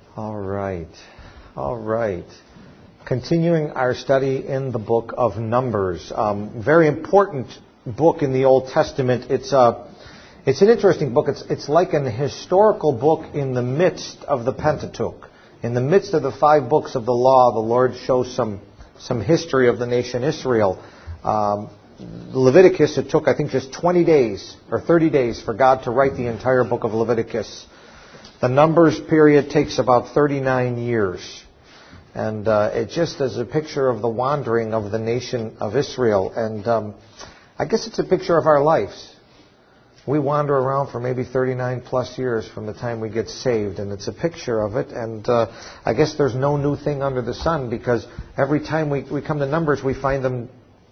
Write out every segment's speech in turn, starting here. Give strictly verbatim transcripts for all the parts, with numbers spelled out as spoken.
All right. All right. Continuing our study in the book of Numbers. Um, very important book in the Old Testament. It's a, it's an interesting book. It's, it's like an historical book in the midst of the Pentateuch. In the midst of the five books of the law, the Lord shows some, some history of the nation Israel. Um, Leviticus, it took, I think, just twenty days or thirty days for God to write the entire book of Leviticus. The Numbers period takes about thirty-nine years. And uh, it just is a picture of the wandering of the nation of Israel. And um, I guess it's a picture of our lives. We wander around for maybe thirty-nine plus years from the time we get saved. And it's a picture of it. And uh, I guess there's no new thing under the sun, because every time we, we come to Numbers, we find them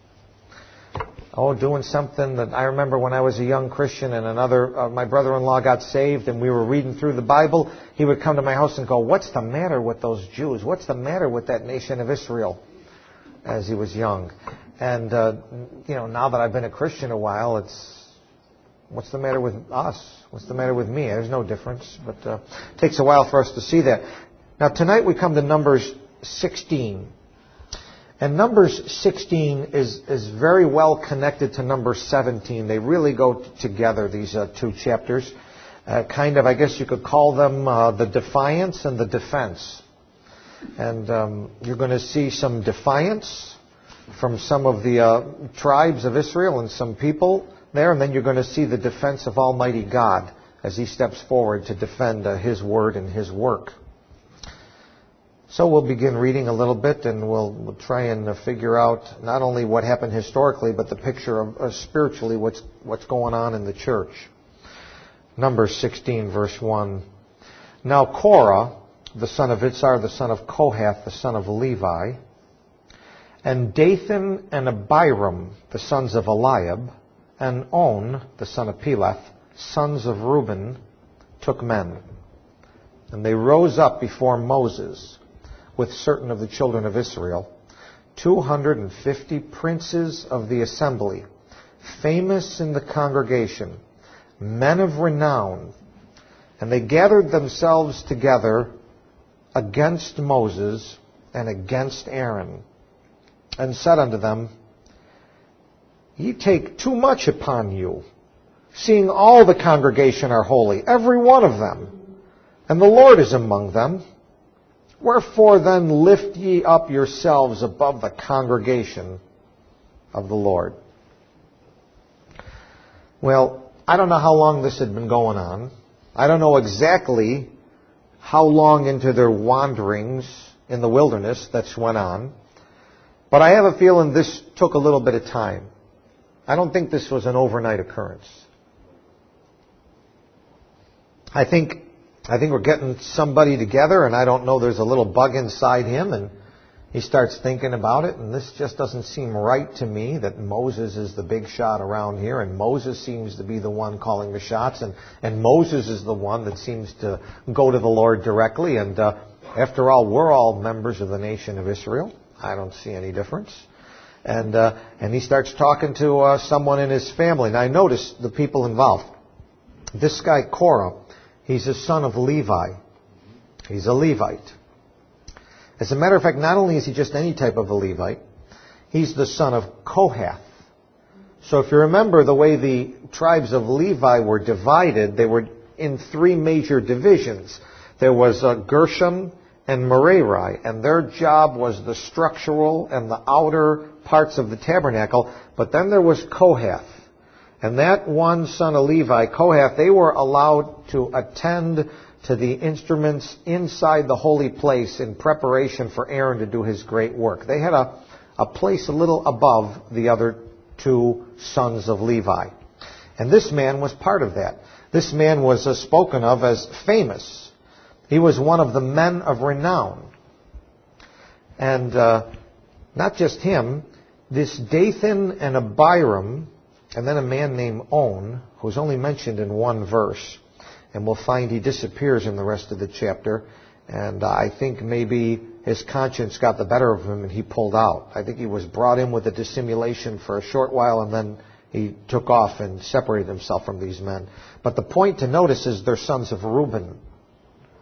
Oh, doing something that I remember when I was a young Christian and another, uh, my brother-in-law got saved and we were reading through the Bible. He would come to my house and go, "What's the matter with those Jews? What's the matter with that nation of Israel?" As he was young. And, uh, you know, now that I've been a Christian a while, it's, what's the matter with us? What's the matter with me? There's no difference. But uh, it takes a while for us to see that. Now, tonight we come to Numbers sixteen. And Numbers sixteen is, is very well connected to Numbers seventeen. They really go t- together, these uh, two chapters. Uh, kind of, I guess you could call them uh, the defiance and the defense. And um, you're going to see some defiance from some of the uh, tribes of Israel and some people there. And then you're going to see the defense of Almighty God as He steps forward to defend uh, His word and His work. So we'll begin reading a little bit, and we'll, we'll try and uh, figure out not only what happened historically, but the picture of uh, spiritually what's what's going on in the church. Numbers sixteen, verse one. Now Korah, the son of Itzhar, the son of Kohath, the son of Levi, and Dathan and Abiram, the sons of Eliab, and On, the son of Peleth, sons of Reuben, took men. And they rose up before Moses with certain of the children of Israel, two hundred fifty princes of the assembly, famous in the congregation, men of renown. And they gathered themselves together against Moses and against Aaron, and said unto them, Ye take too much upon you, seeing all the congregation are holy, every one of them, and the Lord is among them. Wherefore then lift ye up yourselves above the congregation of the Lord. Well, I don't know how long this had been going on. I don't know exactly how long into their wanderings in the wilderness that's went on. But I have a feeling this took a little bit of time. I don't think this was an overnight occurrence. I think I think we're getting somebody together, and I don't know, there's a little bug inside him, and he starts thinking about it, and this just doesn't seem right to me, that Moses is the big shot around here, and Moses seems to be the one calling the shots, and, and Moses is the one that seems to go to the Lord directly, and uh, after all, we're all members of the nation of Israel. I don't see any difference. And uh, and he starts talking to uh, someone in his family. Now, I notice the people involved. This guy, Korah, he's a son of Levi. He's a Levite. As a matter of fact, not only is he just any type of a Levite, he's the son of Kohath. So if you remember the way the tribes of Levi were divided, they were in three major divisions. There was uh, Gershom and Merari, and their job was the structural and the outer parts of the tabernacle. But then there was Kohath. And that one son of Levi, Kohath, they were allowed to attend to the instruments inside the holy place in preparation for Aaron to do his great work. They had a, a place a little above the other two sons of Levi. And this man was part of that. This man was uh, spoken of as famous. He was one of the men of renown. And uh, not just him, this Dathan and Abiram, and then a man named On, who's only mentioned in one verse. And we'll find he disappears in the rest of the chapter. And I think maybe his conscience got the better of him and he pulled out. I think he was brought in with a dissimulation for a short while, and then he took off and separated himself from these men. But the point to notice is they're sons of Reuben.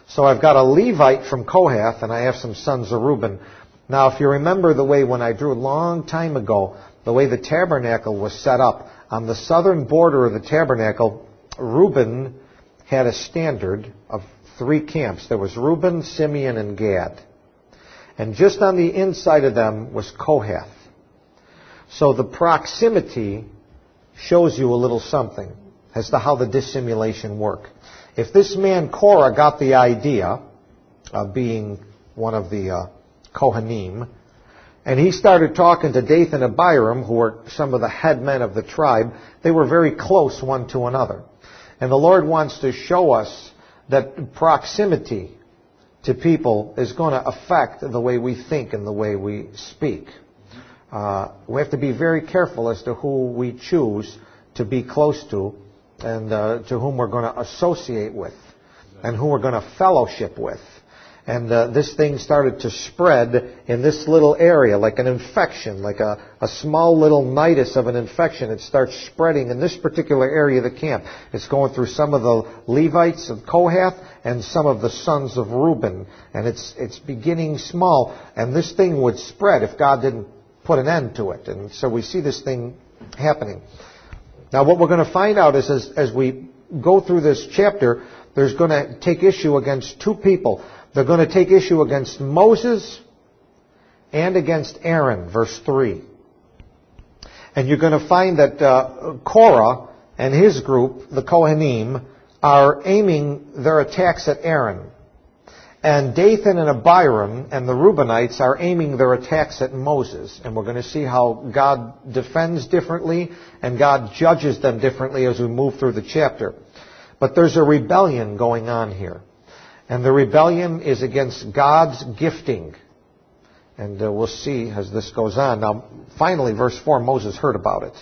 So I've got a Levite from Kohath, and I have some sons of Reuben. Now, if you remember the way when I drew a long time ago, the way the tabernacle was set up, on the southern border of the tabernacle, Reuben had a standard of three camps. There was Reuben, Simeon, and Gad. And just on the inside of them was Kohath. So the proximity shows you a little something as to how the dissimulation worked. If this man Korah got the idea of being one of the uh, Kohanim, and he started talking to Dathan and Abiram, who were some of the head men of the tribe, they were very close one to another. And the Lord wants to show us that proximity to people is going to affect the way we think and the way we speak. Uh, we have to be very careful as to who we choose to be close to and uh, to whom we're going to associate with and who we're going to fellowship with. And uh, this thing started to spread in this little area like an infection, like a, a small little nidus of an infection. It starts spreading in this particular area of the camp. It's going through some of the Levites of Kohath and some of the sons of Reuben. And it's it's beginning small. And this thing would spread if God didn't put an end to it. And so we see this thing happening. Now what we're going to find out is as, as we go through this chapter, there's going to take issue against two people. They're going to take issue against Moses and against Aaron, verse three. And you're going to find that uh, Korah and his group, the Kohanim, are aiming their attacks at Aaron. And Dathan and Abiram and the Reubenites are aiming their attacks at Moses. And we're going to see how God defends differently and God judges them differently as we move through the chapter. But there's a rebellion going on here. And the rebellion is against God's gifting. And uh, we'll see as this goes on. Now, finally, verse four, Moses heard about it.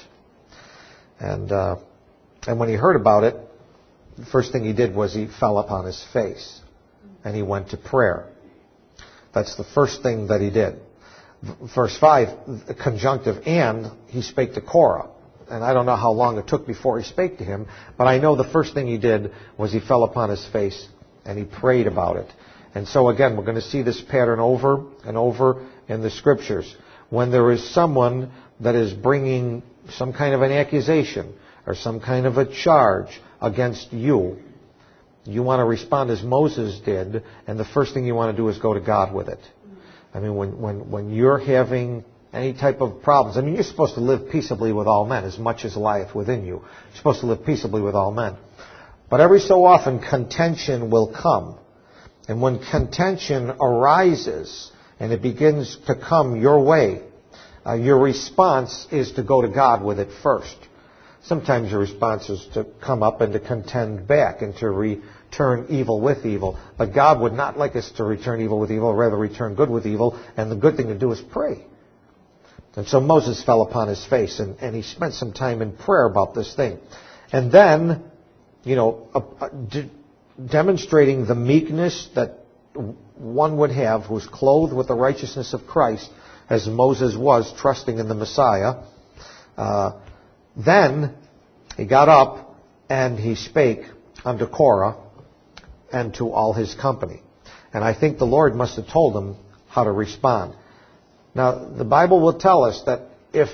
And uh, and when he heard about it, the first thing he did was he fell upon his face. And he went to prayer. That's the first thing that he did. Verse five, conjunctive, and he spake to Korah. And I don't know how long it took before he spake to him, but I know the first thing he did was he fell upon his face and he prayed about it. And so again, we're going to see this pattern over and over in the Scriptures. When there is someone that is bringing some kind of an accusation or some kind of a charge against you, you want to respond as Moses did, and the first thing you want to do is go to God with it. I mean, when, when, when you're having any type of problems, I mean, you're supposed to live peaceably with all men as much as lieth within you. You're supposed to live peaceably with all men. But every so often, contention will come. And when contention arises and it begins to come your way, uh, your response is to go to God with it first. Sometimes your response is to come up and to contend back and to return evil with evil. But God would not like us to return evil with evil, rather return good with evil. And the good thing to do is pray. And so Moses fell upon his face and, and he spent some time in prayer about this thing. And then, you know, uh, uh, d- demonstrating the meekness that one would have who's clothed with the righteousness of Christ, as Moses was, trusting in the Messiah. Uh, then he got up and he spake unto Korah and to all his company. And I think the Lord must have told him how to respond. Now, the Bible will tell us that if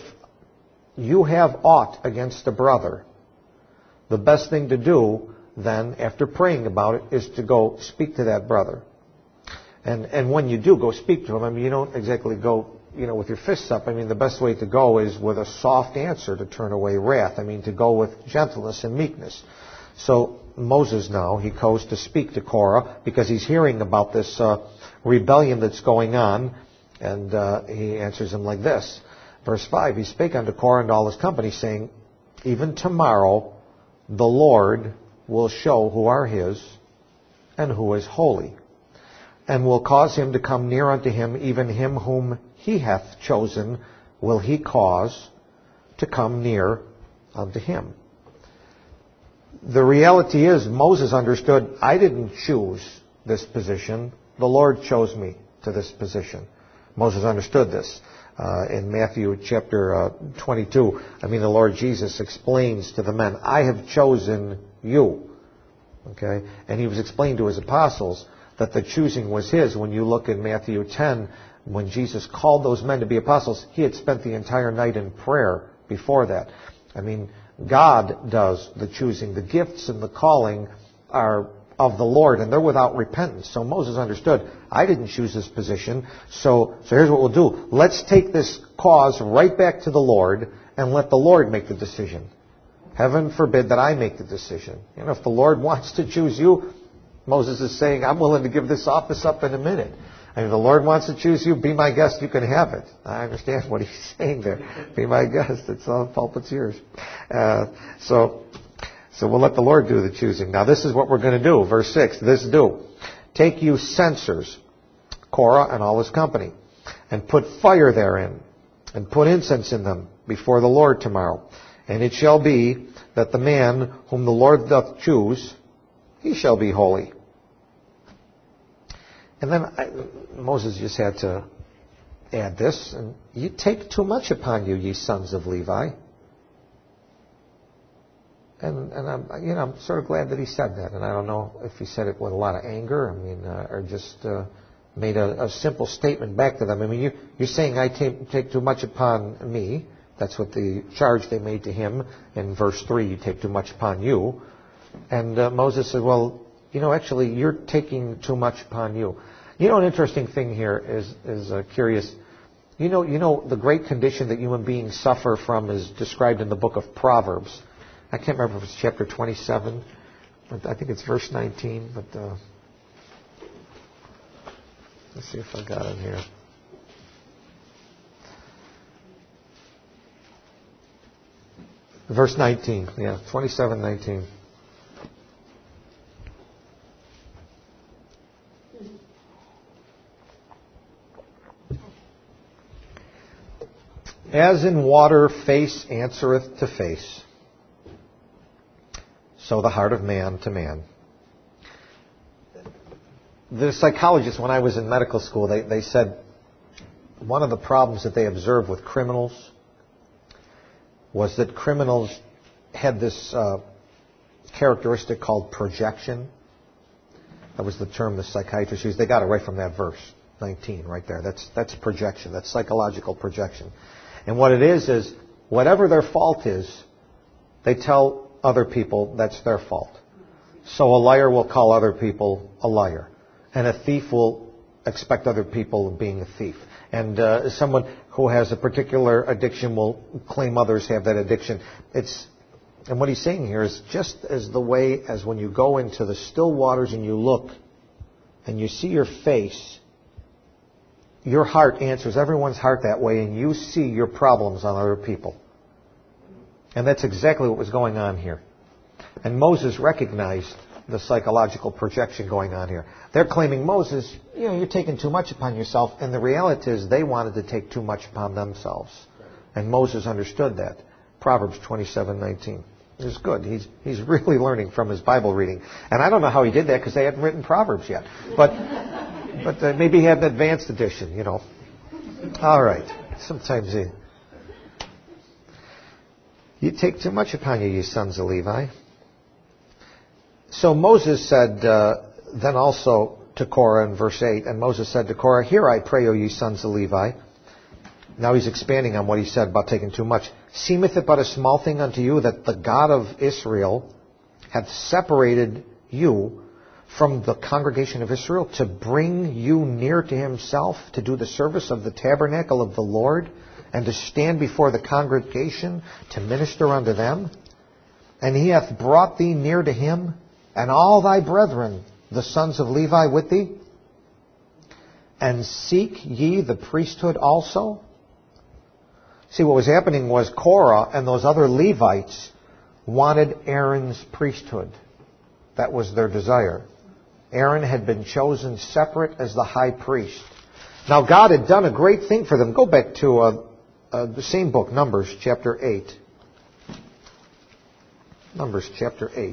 you have aught against a brother, the best thing to do then, after praying about it, is to go speak to that brother. And and when you do go speak to him, I mean, you don't exactly go, you know, with your fists up. I mean, the best way to go is with a soft answer to turn away wrath. I mean, to go with gentleness and meekness. So Moses now, he goes to speak to Korah because he's hearing about this uh, rebellion that's going on. And uh, he answers him like this. Verse five, he spake unto Korah and all his company, saying, even tomorrow the Lord will show who are his and who is holy, and will cause him to come near unto him, even him whom he hath chosen will he cause to come near unto him. The reality is, Moses understood, I didn't choose this position. The Lord chose me to this position. Moses understood this. Uh, in Matthew chapter uh, twenty-two, I mean, the Lord Jesus explains to the men, I have chosen you. Okay? And he was explaining to his apostles that the choosing was his. When you look in Matthew ten, when Jesus called those men to be apostles, he had spent the entire night in prayer before that. I mean, God does the choosing. The gifts and the calling are of the Lord, and they're without repentance. So Moses understood, I didn't choose this position, so, so here's what we'll do. Let's take this cause right back to the Lord and let the Lord make the decision. Heaven forbid that I make the decision. You know, if the Lord wants to choose you, Moses is saying, I'm willing to give this office up in a minute. And if the Lord wants to choose you, be my guest, you can have it. I understand what he's saying there. Be my guest. It's all pulpit's yours. Uh, so, so we'll let the Lord do the choosing. Now this is what we're going to do. Verse six, this do. Take you censers, Korah and all his company, and put fire therein, and put incense in them before the Lord tomorrow. And it shall be that the man whom the Lord doth choose, he shall be holy. And then I, Moses just had to add this, and you take too much upon you, ye sons of Levi. And, and I'm, you know, I'm sort of glad that he said that. And I don't know if he said it with a lot of anger, I mean, uh, or just uh, made a, a simple statement back to them. I mean, you, you're saying I take, take too much upon me. That's what the charge they made to him in verse three. You take too much upon you. And uh, Moses said, well, you know, actually, you're taking too much upon you. You know, an interesting thing here is is uh, curious. You know, you know, the great condition that human beings suffer from is described in the book of Proverbs. I can't remember if it's chapter twenty-seven, but I think it's verse nineteen. But uh, let's see if I got it here. Verse nineteen, yeah, twenty-seven nineteen. As in water face answereth to face, so the heart of man to man. The psychologists, when I was in medical school, they, they said one of the problems that they observed with criminals was that criminals had this uh, characteristic called projection. That was the term the psychiatrists used. They got it right from that verse, nineteen, right there. That's that's projection. That's psychological projection. And what it is, is whatever their fault is, they tell other people that's their fault. So a liar will call other people a liar. And a thief will expect other people being a thief. And uh, someone who has a particular addiction will claim others have that addiction. It's, and what he's saying here is just as the way as when you go into the still waters and you look and you see your face, your heart answers everyone's heart that way, and you see your problems on other people. And that's exactly what was going on here. And Moses recognized the psychological projection going on here. They're claiming, Moses, you know, you're taking too much upon yourself. And the reality is they wanted to take too much upon themselves. And Moses understood that. Proverbs twenty-seven nineteen. It's good. He's he's really learning from his Bible reading. And I don't know how he did that because they hadn't written Proverbs yet. But but uh, maybe he had an advanced edition, you know. All right. Sometimes you, you take too much upon you, you sons of Levi. So Moses said uh, then also to Korah in verse eight, and Moses said to Korah, hear I pray, O ye sons of Levi. Now he's expanding on what he said about taking too much. Seemeth it but a small thing unto you that the God of Israel hath separated you from the congregation of Israel to bring you near to himself, to do the service of the tabernacle of the Lord, and to stand before the congregation to minister unto them? And he hath brought thee near to him, and all thy brethren, the sons of Levi, with thee? And seek ye the priesthood also? See, what was happening was Korah and those other Levites wanted Aaron's priesthood. That was their desire. Aaron had been chosen separate as the high priest. Now, God had done a great thing for them. Go back to uh, uh, the same book, Numbers, chapter eight. Numbers, chapter eight.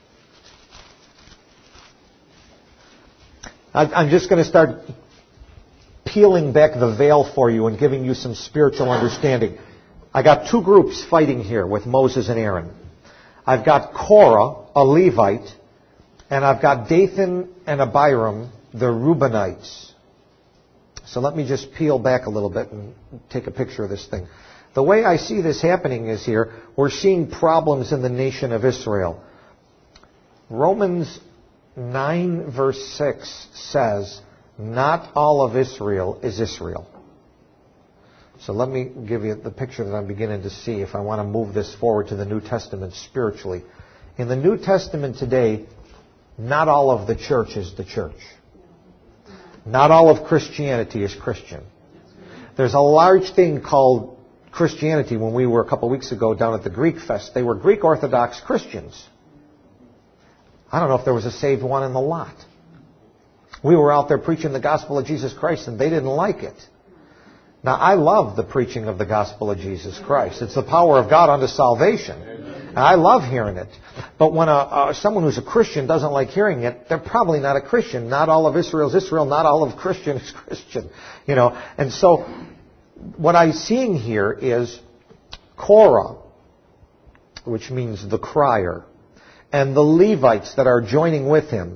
I'm just going to start peeling back the veil for you and giving you some spiritual understanding. I got two groups fighting here with Moses and Aaron. I've got Korah, a Levite, and I've got Dathan and Abiram, the Reubenites. So let me just peel back a little bit and take a picture of this thing. The way I see this happening is here, we're seeing problems in the nation of Israel. Romans nine verse six says, not all of Israel is Israel. So let me give you the picture that I'm beginning to see if I want to move this forward to the New Testament spiritually. In the New Testament today, not all of the church is the church. Not all of Christianity is Christian. There's a large thing called Christianity. When we were a couple of weeks ago down at the Greek Fest, they were Greek Orthodox Christians. I don't know if there was a saved one in the lot. We were out there preaching the gospel of Jesus Christ and they didn't like it. Now, I love the preaching of the gospel of Jesus Christ. It's the power of God unto salvation. And I love hearing it. But when a, uh, someone who's a Christian doesn't like hearing it, they're probably not a Christian. Not all of Israel is Israel. Not all of Christian is Christian. You know, and so what I'm seeing here is Korah, which means the crier, and the Levites that are joining with him.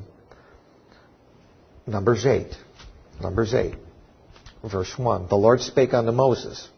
Numbers eight. Numbers eight. Verse one. The Lord spake unto Moses,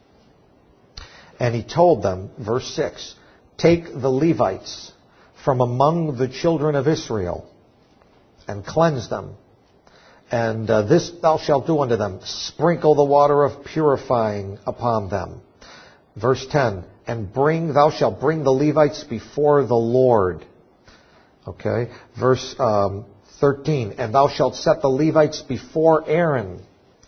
and he told them, verse six, take the Levites from among the children of Israel and cleanse them. And uh, this thou shalt do unto them, sprinkle the water of purifying upon them. Verse ten, and bring, thou shalt bring the Levites before the Lord. Okay. Verse um, thirteen, and thou shalt set the Levites before Aaron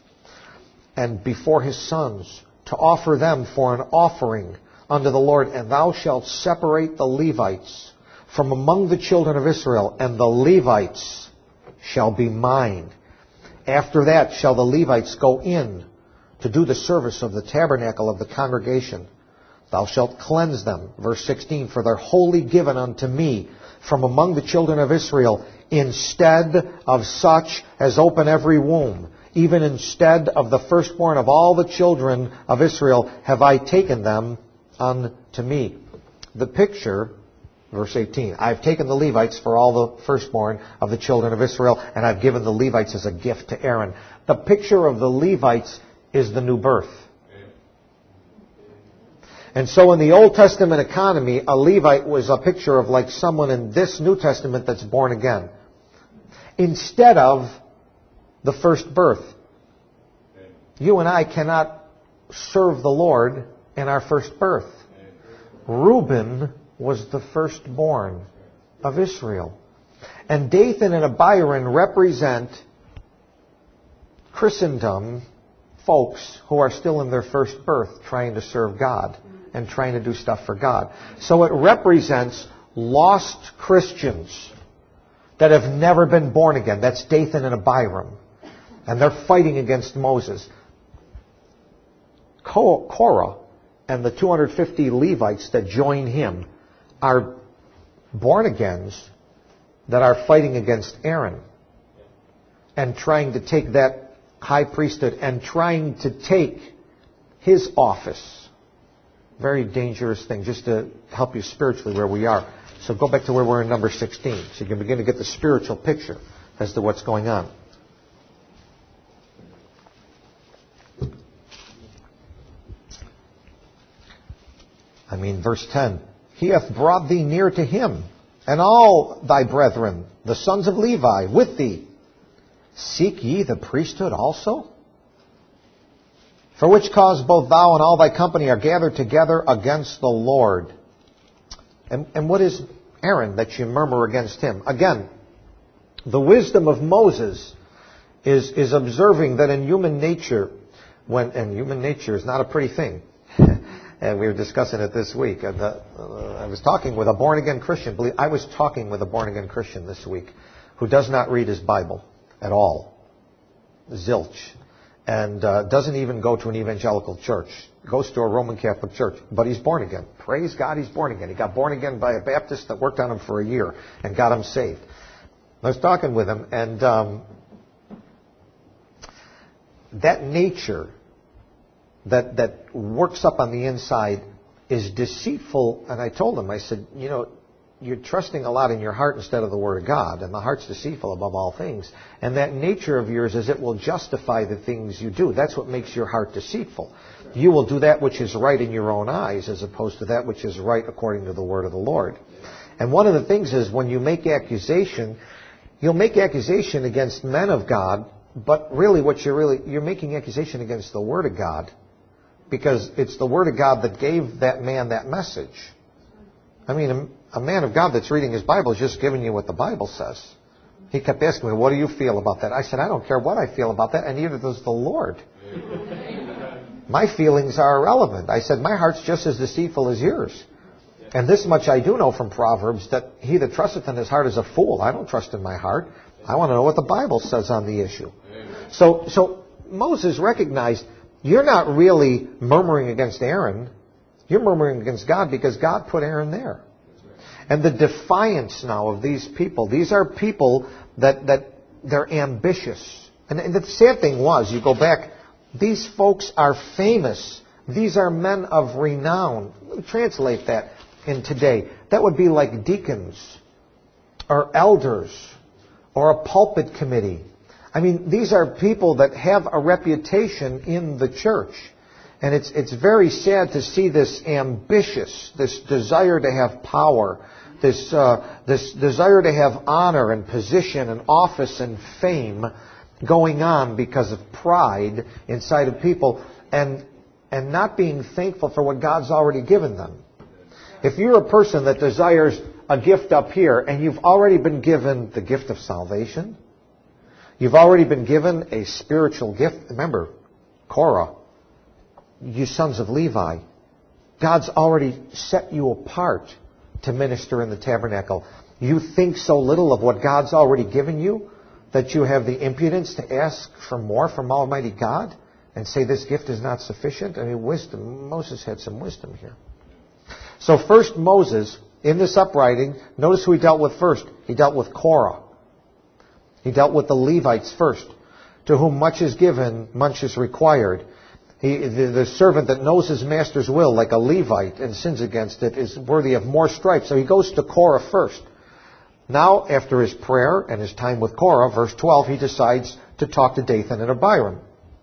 and before his sons to offer them for an offering unto the Lord. And thou shalt separate the Levites from among the children of Israel, and the Levites shall be mine. After that shall the Levites go in to do the service of the tabernacle of the congregation. Thou shalt cleanse them. Verse sixteen, for they're wholly given unto me from among the children of Israel, instead of such as open every womb. Even instead of the firstborn of all the children of Israel have I taken them unto me. The picture, verse eighteen, I've taken the Levites for all the firstborn of the children of Israel, and I've given the Levites as a gift to Aaron. The picture of the Levites is the new birth. And so in the Old Testament economy, a Levite was a picture of like someone in this New Testament that's born again. Instead of the first birth. You and I cannot serve the Lord in our first birth. Reuben was the firstborn of Israel. And Dathan and Abiram represent Christendom folks who are still in their first birth trying to serve God and trying to do stuff for God. So it represents lost Christians that have never been born again. That's Dathan and Abiram. And they're fighting against Moses. Korah and the two hundred fifty Levites that join him are born-agains that are fighting against Aaron and trying to take that high priesthood and trying to take his office. Very dangerous thing, just to help you spiritually where we are. So go back to where we're in number sixteen, so you can begin to get the spiritual picture as to what's going on. I mean, verse ten, he hath brought thee near to him, and all thy brethren, the sons of Levi, with thee. Seek ye the priesthood also? For which cause both thou and all thy company are gathered together against the Lord. And, and what is Aaron that you murmur against him? Again, the wisdom of Moses is, is observing that in human nature, when and human nature is not a pretty thing. And we were discussing it this week. And the, uh, I was talking with a born-again Christian. Believe, I was talking with a born-again Christian this week who does not read his Bible at all. Zilch. And uh, doesn't even go to an evangelical church. Goes to a Roman Catholic church. But he's born again. Praise God, he's born again. He got born again by a Baptist that worked on him for a year and got him saved. I was talking with him, and um, that nature that that works up on the inside is deceitful. And I told him, I said, you know, you're trusting a lot in your heart instead of the Word of God, and the heart's deceitful above all things. And that nature of yours is it will justify the things you do. That's what makes your heart deceitful. You will do that which is right in your own eyes as opposed to that which is right according to the Word of the Lord. And one of the things is when you make accusation, you'll make accusation against men of God, but really what you're really, you're making accusation against the Word of God, because it's the Word of God that gave that man that message. I mean, a, a man of God that's reading his Bible is just giving you what the Bible says. He kept asking me, what do you feel about that? I said, I don't care what I feel about that, and neither does the Lord. My feelings are irrelevant. I said, my heart's just as deceitful as yours. And this much I do know from Proverbs, that he that trusteth in his heart is a fool. I don't trust in my heart. I want to know what the Bible says on the issue. So, so Moses recognized, you're not really murmuring against Aaron. You're murmuring against God because God put Aaron there. And the defiance now of these people, these are people that, that they're ambitious. And, and the sad thing was, you go back, these folks are famous. These are men of renown. Translate that in today. That would be like deacons or elders or a pulpit committee. I mean, these are people that have a reputation in the church. And it's it's very sad to see this ambitious, this desire to have power, this uh, this desire to have honor and position and office and fame going on because of pride inside of people, and and not being thankful for what God's already given them. If you're a person that desires a gift up here and you've already been given the gift of salvation, you've already been given a spiritual gift. Remember, Korah, you sons of Levi, God's already set you apart to minister in the tabernacle. You think so little of what God's already given you that you have the impudence to ask for more from Almighty God and say this gift is not sufficient? I mean, wisdom. Moses had some wisdom here. So first Moses, in this uprising, notice who he dealt with first. He dealt with Korah. He dealt with the Levites first. To whom much is given, much is required. He, the, the servant that knows his master's will, like a Levite, and sins against it, is worthy of more stripes. So he goes to Korah first. Now, after his prayer and his time with Korah, verse twelve, he decides to talk to Dathan and Abiram.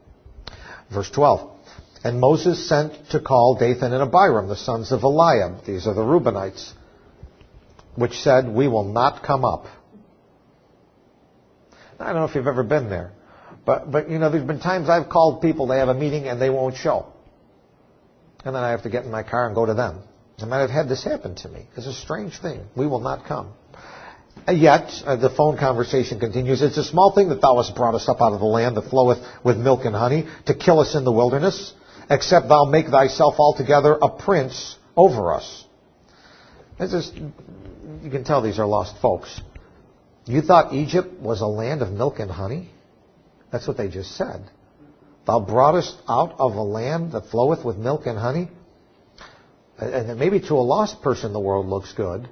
Verse twelve. And Moses sent to call Dathan and Abiram, the sons of Eliab. These are the Reubenites, which said, we will not come up. I don't know if you've ever been there. But, but you know, there's been times I've called people, they have a meeting and they won't show. And then I have to get in my car and go to them. And I've had this happen to me. It's a strange thing. We will not come. And yet, uh, the phone conversation continues. It's a small thing that thou hast brought us up out of the land that floweth with milk and honey, to kill us in the wilderness, except thou make thyself altogether a prince over us. It's just, you can tell these are lost folks. You thought Egypt was a land of milk and honey? That's what they just said. Thou broughtest out of a land that floweth with milk and honey. And maybe to a lost person the world looks good.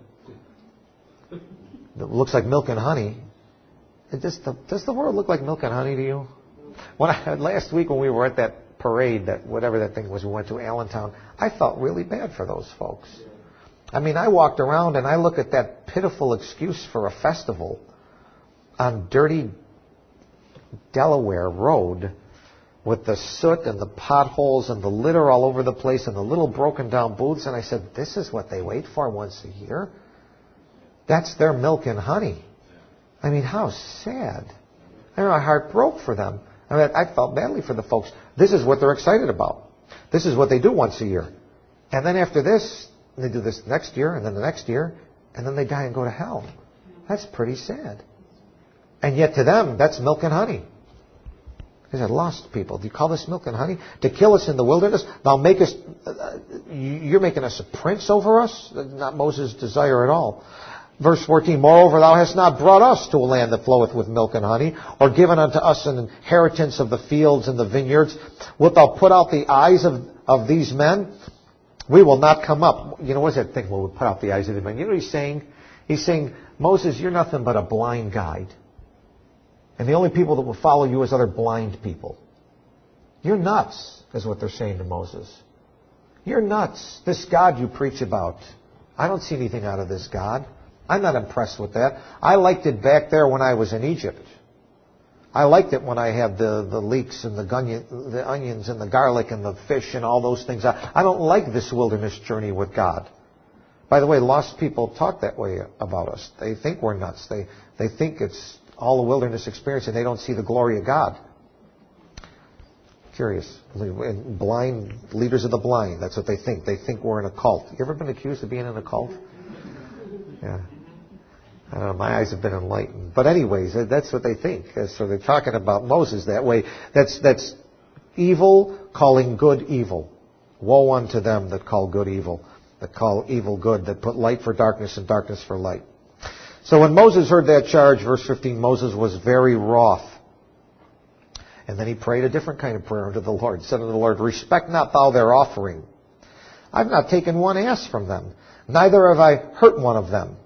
It looks like milk and honey. It just, does the world look like milk and honey to you? When I, last week when we were at that parade, that whatever that thing was, we went to Allentown, I felt really bad for those folks. I mean, I walked around and I look at that pitiful excuse for a festival on dirty Delaware Road with the soot and the potholes and the litter all over the place and the little broken down booths. And I said, this is what they wait for once a year? That's their milk and honey. I mean, how sad. I mean, my heart broke for them. I mean, I felt badly for the folks. This is what they're excited about. This is what they do once a year. And then after this, they do this next year and then the next year, and then they die and go to hell. That's pretty sad. And yet to them, that's milk and honey. These are lost people. Do you call this milk and honey? To kill us in the wilderness? Thou make us, uh, you're making us a prince over us? That's not Moses' desire at all. Verse fourteen, moreover, thou hast not brought us to a land that floweth with milk and honey, or given unto us an inheritance of the fields and the vineyards. Wilt thou put out the eyes of, of these men? We will not come up. You know, what's that thing? We'll put out the eyes of the men. You know what he's saying? He's saying, Moses, you're nothing but a blind guide. And the only people that will follow you is other blind people. You're nuts, is what they're saying to Moses. You're nuts. This God you preach about, I don't see anything out of this God. I'm not impressed with that. I liked it back there when I was in Egypt. I liked it when I had the, the leeks and the, onion, the onions and the garlic and the fish and all those things. I, I don't like this wilderness journey with God. By the way, lost people talk that way about us. They think we're nuts. They, they think it's all a wilderness experience and they don't see the glory of God. Curious. And blind, leaders of the blind, that's what they think. They think we're in a cult. You ever been accused of being in a cult? Yeah. I don't know, my eyes have been enlightened. But anyways, that's what they think. So they're talking about Moses that way. That's that's evil calling good evil. Woe unto them that call good evil, that call evil good, that put light for darkness and darkness for light. So when Moses heard that charge, verse fifteen, Moses was very wroth. And then he prayed a different kind of prayer unto the Lord. Said unto the Lord, respect not thou their offering. I've not taken one ass from them, neither have I hurt one of them.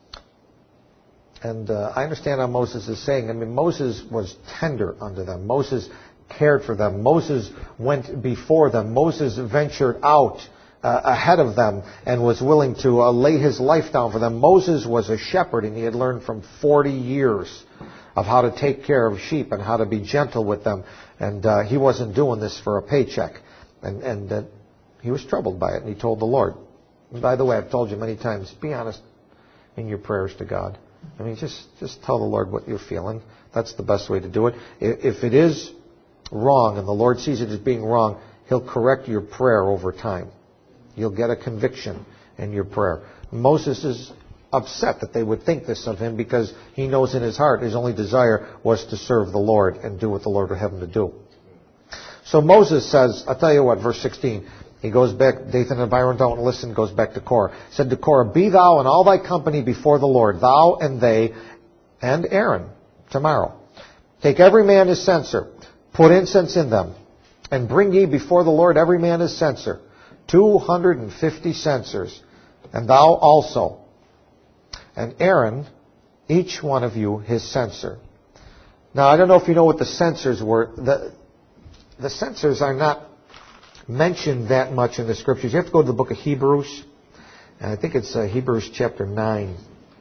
And uh, I understand how Moses is saying. I mean, Moses was tender unto them. Moses cared for them. Moses went before them. Moses ventured out uh, ahead of them and was willing to uh, lay his life down for them. Moses was a shepherd, and he had learned from forty years of how to take care of sheep and how to be gentle with them. And uh, he wasn't doing this for a paycheck. And, and uh, he was troubled by it, and he told the Lord. And by the way, I've told you many times, be honest in your prayers to God. I mean, just, just tell the Lord what you're feeling. That's the best way to do it. If it is wrong and the Lord sees it as being wrong, He'll correct your prayer over time. You'll get a conviction in your prayer. Moses is upset that they would think this of him because he knows in his heart his only desire was to serve the Lord and do what the Lord would have him to do. So Moses says, I'll tell you what, verse sixteen, he goes back, Dathan and Abiram don't listen, goes back to Korah. Said to Korah, be thou and all thy company before the Lord, thou and they and Aaron, tomorrow. Take every man his censer, put incense in them, and bring ye before the Lord every man his censer, two hundred and fifty censers, and thou also, and Aaron, each one of you his censer. Now, I don't know if you know what the censers were. The, the censers are not mentioned that much in the Scriptures. You have to go to the book of Hebrews, and I think it's uh, Hebrews chapter nine.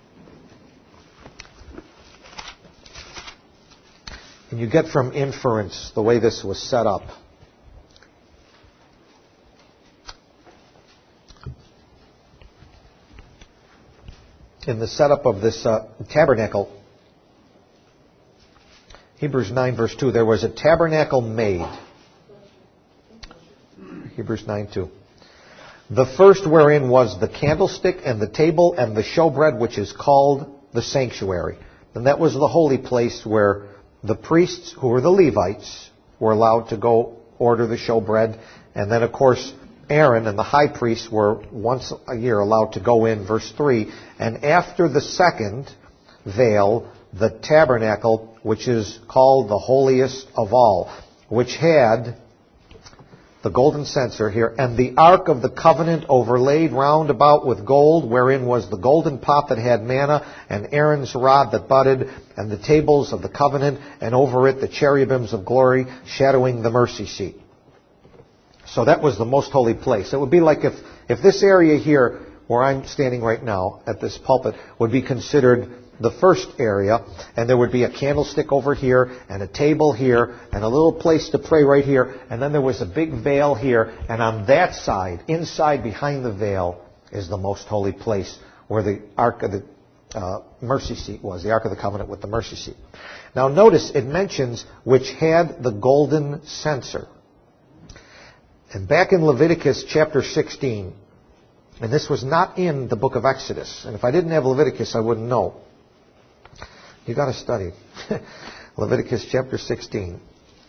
And you get from inference the way this was set up. In the setup of this uh, tabernacle, Hebrews nine verse two, there was a tabernacle made. Hebrews nine two. The first wherein was the candlestick and the table and the showbread, which is called the sanctuary. And that was the holy place where the priests, who were the Levites, were allowed to go order the showbread. And then, of course, Aaron and the high priest were once a year allowed to go in, verse three. And after the second veil, the tabernacle, which is called the holiest of all, which had the golden censer here, and the ark of the covenant overlaid round about with gold, wherein was the golden pot that had manna, and Aaron's rod that budded, and the tables of the covenant, and over it the cherubims of glory, shadowing the mercy seat. So that was the most holy place. It would be like if, if this area here, where I'm standing right now at this pulpit, would be considered the first area, and there would be a candlestick over here, and a table here, and a little place to pray right here, and then there was a big veil here, and on that side, inside behind the veil, is the most holy place where the Ark of the uh, mercy seat was, the Ark of the Covenant with the mercy seat. Now notice, it mentions, which had the golden censer. And back in Leviticus chapter sixteen, and this was not in the book of Exodus, and if I didn't have Leviticus, I wouldn't know. You've got to study. Leviticus chapter sixteen.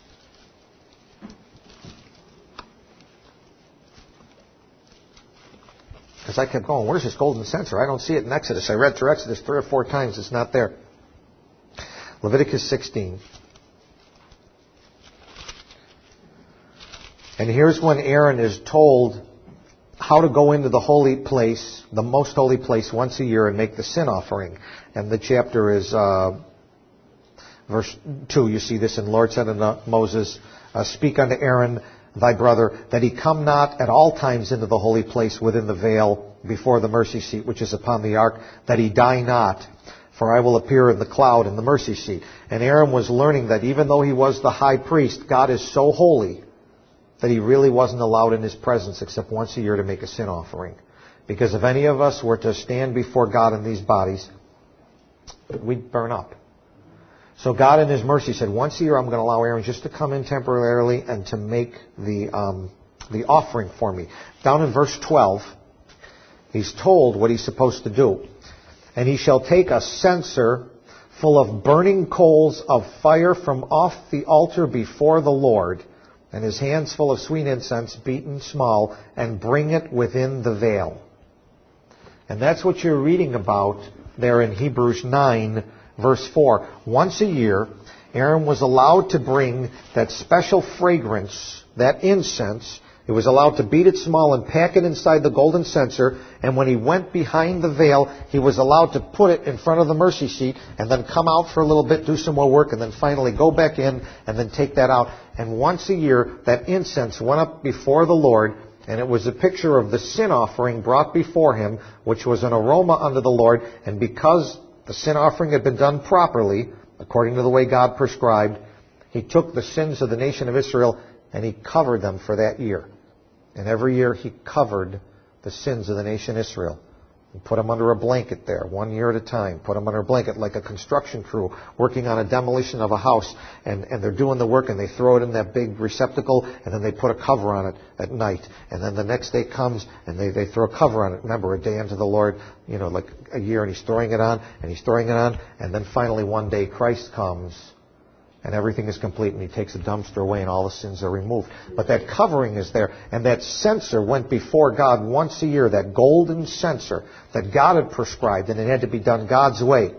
Because I kept going, where's this golden censer? I don't see it in Exodus. I read through Exodus three or four times. It's not there. Leviticus sixteen. And here's when Aaron is told how to go into the holy place, the most holy place, once a year and make the sin offering. And the chapter is uh, verse two. You see this, and Lord said unto Moses, uh, speak unto Aaron thy brother, that he come not at all times into the holy place within the veil before the mercy seat which is upon the ark, that he die not. For I will appear in the cloud in the mercy seat. And Aaron was learning that even though he was the high priest, God is so holy that he really wasn't allowed in his presence except once a year to make a sin offering. Because if any of us were to stand before God in these bodies, we'd burn up. So God in his mercy said, once a year I'm going to allow Aaron just to come in temporarily and to make the um, the offering for me. Down in verse twelve, he's told what he's supposed to do. And he shall take a censer full of burning coals of fire from off the altar before the Lord, and his hands full of sweet incense, beaten small, and bring it within the veil. And that's what you're reading about there in Hebrews nine, verse four. Once a year, Aaron was allowed to bring that special fragrance, that incense. He was allowed to beat it small and pack it inside the golden censer. And when he went behind the veil, he was allowed to put it in front of the mercy seat and then come out for a little bit, do some more work, and then finally go back in and then take that out. And once a year, that incense went up before the Lord, and it was a picture of the sin offering brought before him, which was an aroma unto the Lord. And because the sin offering had been done properly, according to the way God prescribed, he took the sins of the nation of Israel and he covered them for that year. And every year he covered the sins of the nation Israel. He put them under a blanket there, one year at a time. Put them under a blanket like a construction crew working on a demolition of a house. And, and they're doing the work and they throw it in that big receptacle and then they put a cover on it at night. And then the next day comes and they, they throw a cover on it. Remember, a day unto the Lord, you know, like a year, and he's throwing it on and he's throwing it on. And then finally one day Christ comes and everything is complete, and he takes the dumpster away and all the sins are removed. But that covering is there, and that censer went before God once a year, that golden censer that God had prescribed, and it had to be done God's way.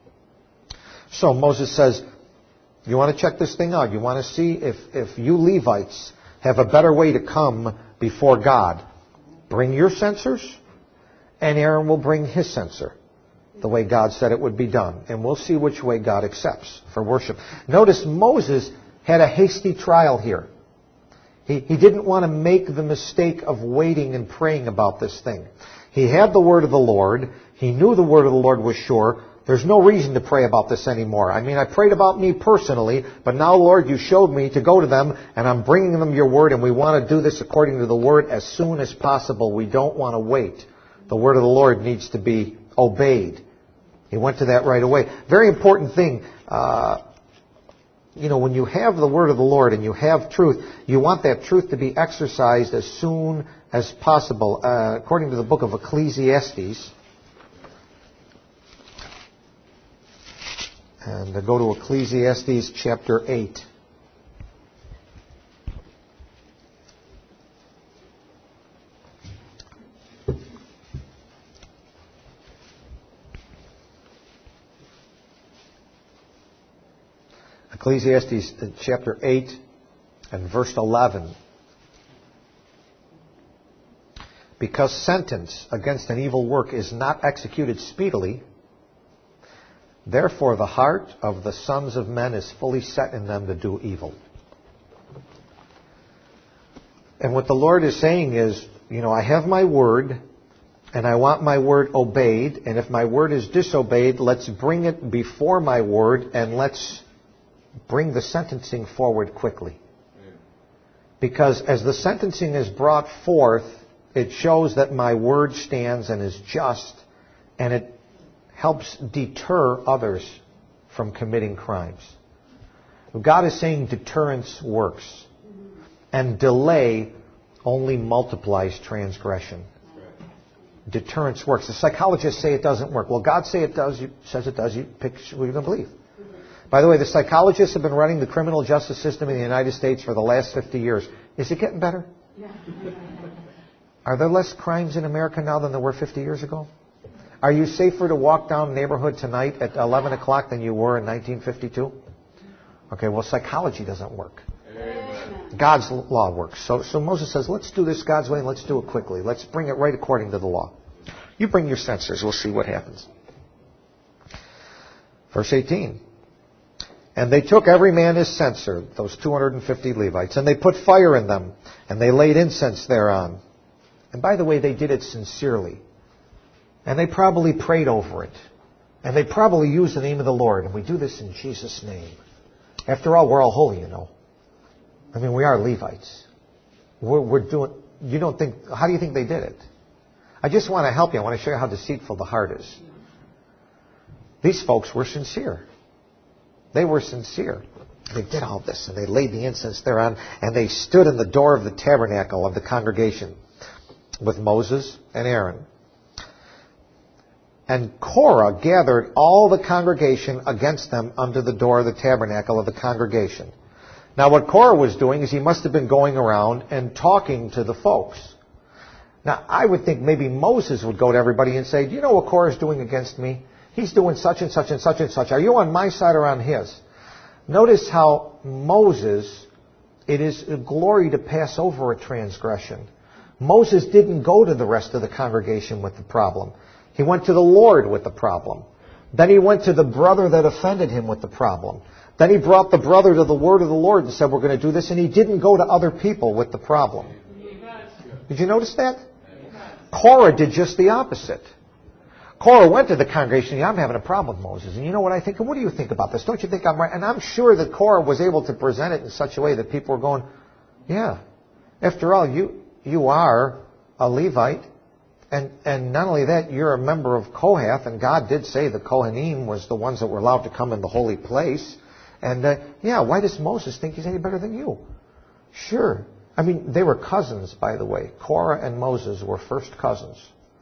So Moses says, you want to check this thing out? You want to see if, if you Levites have a better way to come before God? Bring your censers, and Aaron will bring his censer, the way God said it would be done. And we'll see which way God accepts for worship. Notice Moses had a hasty trial here. He, he didn't want to make the mistake of waiting and praying about this thing. He had the word of the Lord. He knew the word of the Lord was sure. There's no reason to pray about this anymore. I mean, I prayed about me personally, but now, Lord, you showed me to go to them, and I'm bringing them your word, and we want to do this according to the word as soon as possible. We don't want to wait. The word of the Lord needs to be obeyed. He went to that right away. Very important thing. Uh, you know, when you have the word of the Lord and you have truth, you want that truth to be exercised as soon as possible. Uh, according to the book of Ecclesiastes, and I go to Ecclesiastes chapter eight. Ecclesiastes chapter eight and verse eleven. Because sentence against an evil work is not executed speedily, therefore the heart of the sons of men is fully set in them to do evil. And what the Lord is saying is, you know, I have my word, and I want my word obeyed, and if my word is disobeyed, let's bring it before my word, and let's bring the sentencing forward quickly. Because as the sentencing is brought forth, it shows that my word stands and is just, and it helps deter others from committing crimes. God is saying deterrence works, and delay only multiplies transgression. Deterrence works. The psychologists say it doesn't work. Well, God say it does, you, says it does. You pick what you're going to believe. By the way, the psychologists have been running the criminal justice system in the United States for the last fifty years. Is it getting better? Yeah. Are there less crimes in America now than there were fifty years ago? Are you safer to walk down a neighborhood tonight at eleven o'clock than you were in nineteen fifty-two? Okay, well, psychology doesn't work. Amen. God's law works. So, so Moses says, let's do this God's way and let's do it quickly. Let's bring it right according to the law. You bring your censers. We'll see what happens. Verse eighteen. And they took every man his censer, those two hundred fifty Levites, and they put fire in them, and they laid incense thereon. And by the way, they did it sincerely. And they probably prayed over it. And they probably used the name of the Lord. And we do this in Jesus' name. After all, we're all holy, you know. I mean, we are Levites. We're, we're doing, you don't think, how do you think they did it? I just want to help you. I want to show you how deceitful the heart is. These folks were sincere. They were sincere. They did all this, and they laid the incense thereon, and they stood in the door of the tabernacle of the congregation with Moses and Aaron. And Korah gathered all the congregation against them under the door of the tabernacle of the congregation. Now what Korah was doing is he must have been going around and talking to the folks. Now I would think maybe Moses would go to everybody and say, do you know what Korah is doing against me? He's doing such and such and such and such. Are you on my side or on his? Notice how Moses, it is a glory to pass over a transgression. Moses didn't go to the rest of the congregation with the problem. He went to the Lord with the problem. Then he went to the brother that offended him with the problem. Then he brought the brother to the word of the Lord and said, we're going to do this. And he didn't go to other people with the problem. Did you notice that? Korah did just the opposite. Korah went to the congregation, yeah, I'm having a problem with Moses. And you know what I think? What do you think about this? Don't you think I'm right? And I'm sure that Korah was able to present it in such a way that people were going, yeah, after all, you you are a Levite. And and not only that, you're a member of Kohath, and God did say the Kohanim was the ones that were allowed to come in the holy place. And uh, yeah, why does Moses think he's any better than you? Sure. I mean, they were cousins, by the way. Korah and Moses were first cousins.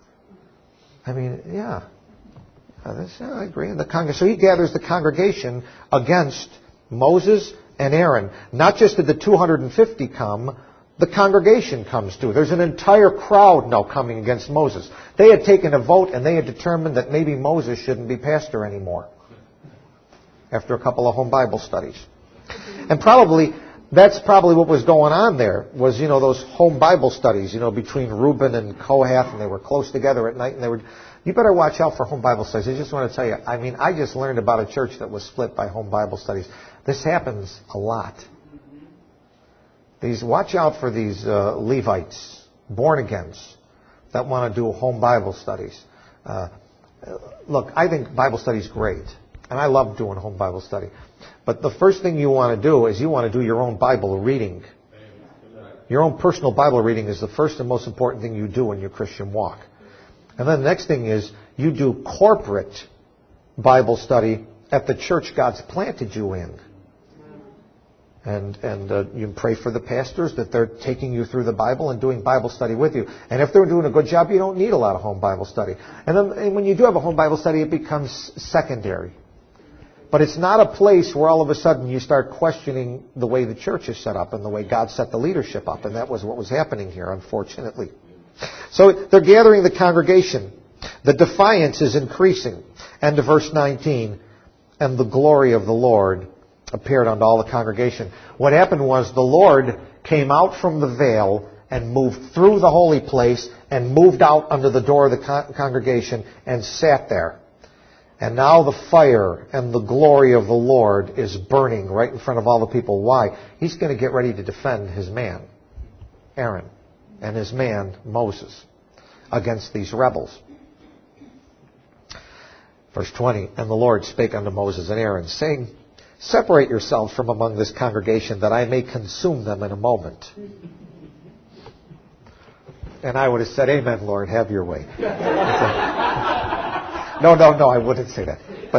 I mean, yeah. Uh, this, yeah I agree. And the con- so he gathers the congregation against Moses and Aaron. Not just did the two hundred fifty come, the congregation comes too. There's an entire crowd now coming against Moses. They had taken a vote and they had determined that maybe Moses shouldn't be pastor anymore after a couple of home Bible studies. And probably, that's probably what was going on there, was, you know, those home Bible studies, you know, between Reuben and Kohath, and they were close together at night, and they were, you better watch out for home Bible studies. I just want to tell you, I mean, I just learned about a church that was split by home Bible studies. This happens a lot. These, watch out for these uh, Levites, born-agains, that want to do home Bible studies. Uh, look, I think Bible study is great, and I love doing home Bible study. But the first thing you want to do is you want to do your own Bible reading. Your own personal Bible reading is the first and most important thing you do in your Christian walk. And then the next thing is you do corporate Bible study at the church God's planted you in. And and uh, you pray for the pastors that they're taking you through the Bible and doing Bible study with you. And if they're doing a good job, you don't need a lot of home Bible study. And then and when you do have a home Bible study, it becomes secondary. But it's not a place where all of a sudden you start questioning the way the church is set up and the way God set the leadership up. And that was what was happening here, unfortunately. So they're gathering the congregation. The defiance is increasing. End of verse nineteen. And the glory of the Lord appeared unto all the congregation. What happened was the Lord came out from the veil and moved through the holy place and moved out under the door of the con- congregation and sat there. And now the fire and the glory of the Lord is burning right in front of all the people. Why? He's going to get ready to defend his man, Aaron, and his man, Moses, against these rebels. Verse twenty, and the Lord spake unto Moses and Aaron, saying, separate yourselves from among this congregation, that I may consume them in a moment. And I would have said, amen, Lord, have your way. No, no, no, I wouldn't say that. But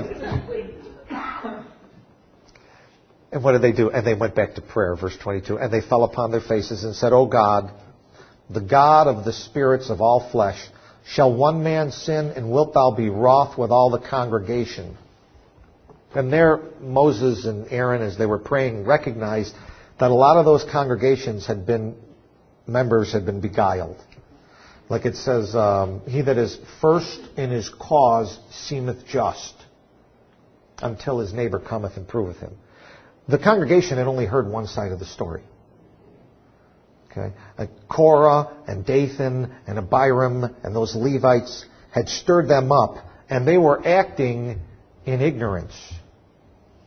and what did they do? And they went back to prayer, verse twenty-two. And they fell upon their faces and said, O God, the God of the spirits of all flesh, shall one man sin, and wilt thou be wroth with all the congregation? And there Moses and Aaron, as they were praying, recognized that a lot of those congregations had been, members had been beguiled. Like it says, um, he that is first in his cause seemeth just, until his neighbor cometh and proveth him. The congregation had only heard one side of the story. Okay, like Korah and Dathan and Abiram and those Levites had stirred them up, and they were acting in ignorance.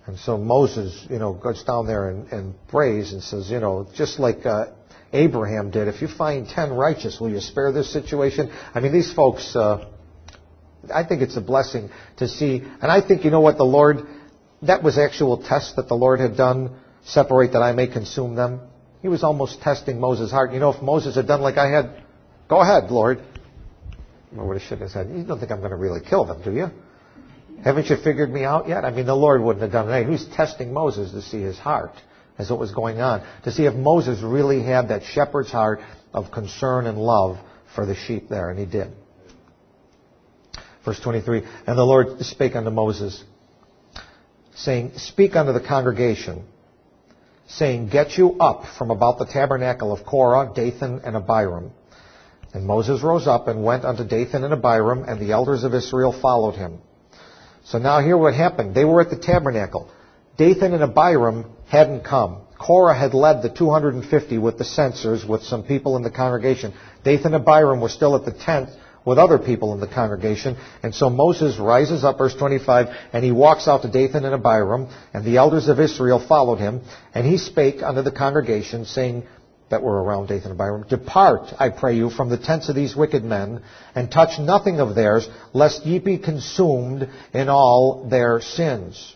And so Moses, you know, goes down there and, and prays and says, you know, just like uh, Abraham did, if you find ten righteous, will you spare this situation? I mean, these folks, uh, I think it's a blessing to see. And I think, you know what, the Lord, that was actual test that the Lord had done, separate that I may consume them. He was almost testing Moses' heart. You know, if Moses had done like I had, go ahead, Lord. I would have shook his head. You don't think I'm going to really kill them, do you? Haven't you figured me out yet? I mean, the Lord wouldn't have done it. He was testing Moses to see his heart as what was going on, to see if Moses really had that shepherd's heart of concern and love for the sheep there, and he did. Verse twenty-three, and the Lord spake unto Moses, saying, speak unto the congregation, saying, get you up from about the tabernacle of Korah, Dathan, and Abiram. And Moses rose up and went unto Dathan and Abiram, and the elders of Israel followed him. So now here what happened. They were at the tabernacle. Dathan and Abiram hadn't come. Korah had led the two hundred fifty with the censers, with some people in the congregation. Dathan and Abiram were still at the tent with other people in the congregation. And so Moses rises up, verse twenty-five, and he walks out to Dathan and Abiram, and the elders of Israel followed him. And he spake unto the congregation, saying, that were around Dathan and Abiram, depart, I pray you, from the tents of these wicked men, and touch nothing of theirs, lest ye be consumed in all their sins.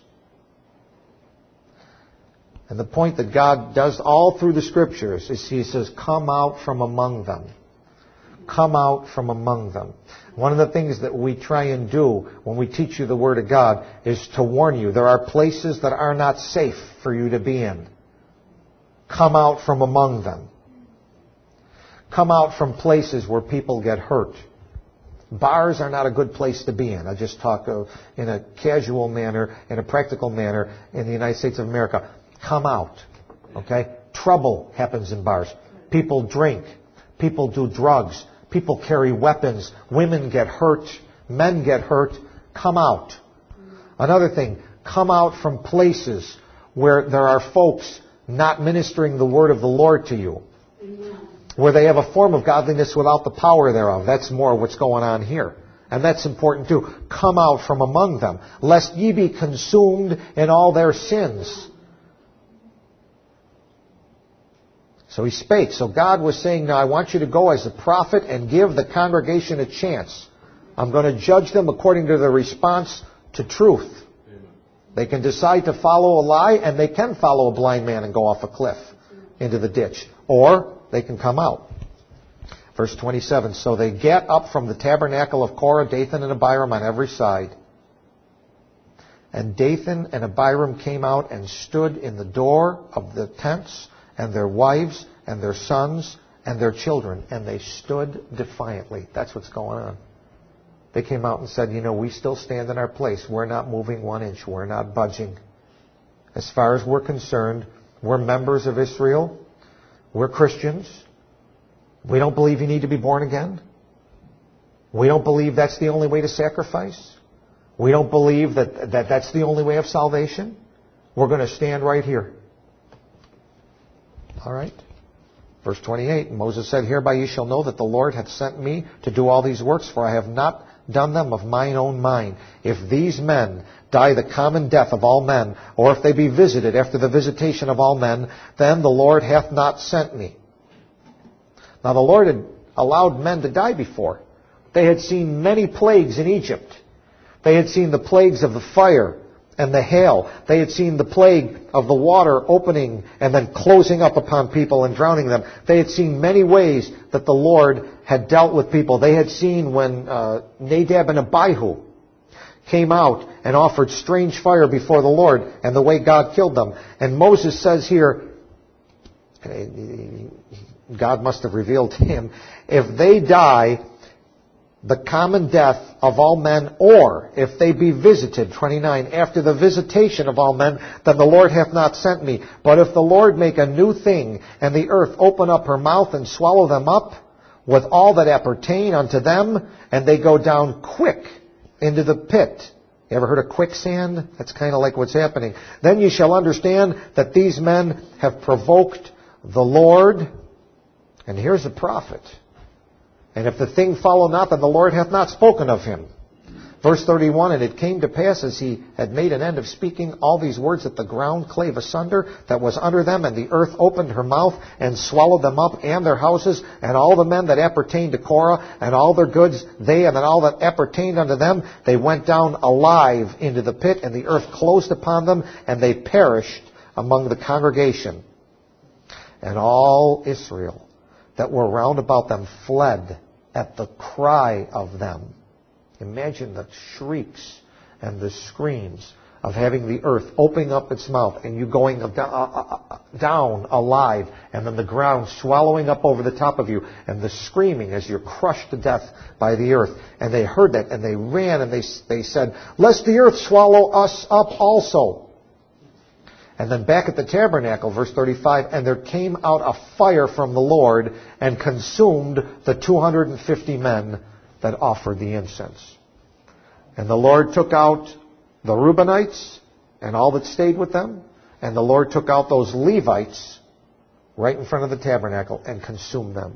And the point that God does all through the Scriptures is He says, come out from among them. Come out from among them. One of the things that we try and do when we teach you the Word of God is to warn you, there are places that are not safe for you to be in. Come out from among them. Come out from places where people get hurt. Bars are not a good place to be in. I just talk uh, in a casual manner, in a practical manner in the United States of America. Come out. Okay? Trouble happens in bars. People drink. People do drugs. People carry weapons. Women get hurt. Men get hurt. Come out. Another thing, come out from places where there are folks not ministering the word of the Lord to you. Amen. Where they have a form of godliness without the power thereof. That's more what's going on here. And that's important too. Come out from among them, lest ye be consumed in all their sins. So he spake. So God was saying, now I want you to go as a prophet and give the congregation a chance. I'm going to judge them according to their response to truth. They can decide to follow a lie, and they can follow a blind man and go off a cliff into the ditch. Or they can come out. Verse twenty-seven, so they get up from the tabernacle of Korah, Dathan, and Abiram on every side. And Dathan and Abiram came out and stood in the door of the tents, and their wives, and their sons, and their children. And they stood defiantly. That's what's going on. They came out and said, you know, we still stand in our place. We're not moving one inch. We're not budging. As far as we're concerned, we're members of Israel. We're Christians. We don't believe you need to be born again. We don't believe that's the only way to sacrifice. We don't believe that, that that's the only way of salvation. We're going to stand right here. All right. Verse twenty-eight, Moses said, hereby ye shall know that the Lord hath sent me to do all these works, for I have not done them of mine own mind. If these men die the common death of all men, or if they be visited after the visitation of all men, then the Lord hath not sent me. Now the Lord had allowed men to die before. They had seen many plagues in Egypt. They had seen the plagues of the fire and the hail. They had seen the plague of the water opening and then closing up upon people and drowning them. They had seen many ways that the Lord had dealt with people. They had seen when uh, Nadab and Abihu came out and offered strange fire before the Lord and the way God killed them. And Moses says here, God must have revealed to him, if they die the common death of all men, or if they be visited, twenty-nine, after the visitation of all men, then the Lord hath not sent me. But if the Lord make a new thing, and the earth open up her mouth and swallow them up, with all that appertain unto them, and they go down quick into the pit. You ever heard of quicksand? That's kind of like what's happening. Then you shall understand that these men have provoked the Lord. And here's a prophet. And if the thing follow not, then the Lord hath not spoken of him. Verse thirty-one, and it came to pass as he had made an end of speaking all these words that the ground clave asunder that was under them, and the earth opened her mouth and swallowed them up and their houses, and all the men that appertained to Korah, and all their goods, they and all that appertained unto them, they went down alive into the pit, and the earth closed upon them, and they perished among the congregation. And all Israel that were round about them fled at the cry of them. Imagine the shrieks and the screams of having the earth opening up its mouth and you going down alive, and then the ground swallowing up over the top of you, and the screaming as you're crushed to death by the earth. And they heard that, and they ran, and they, they said, lest the earth swallow us up also. And then back at the tabernacle, verse thirty-five, and there came out a fire from the Lord and consumed the two hundred fifty men that offered the incense. And the Lord took out the Reubenites and all that stayed with them, and the Lord took out those Levites right in front of the tabernacle and consumed them.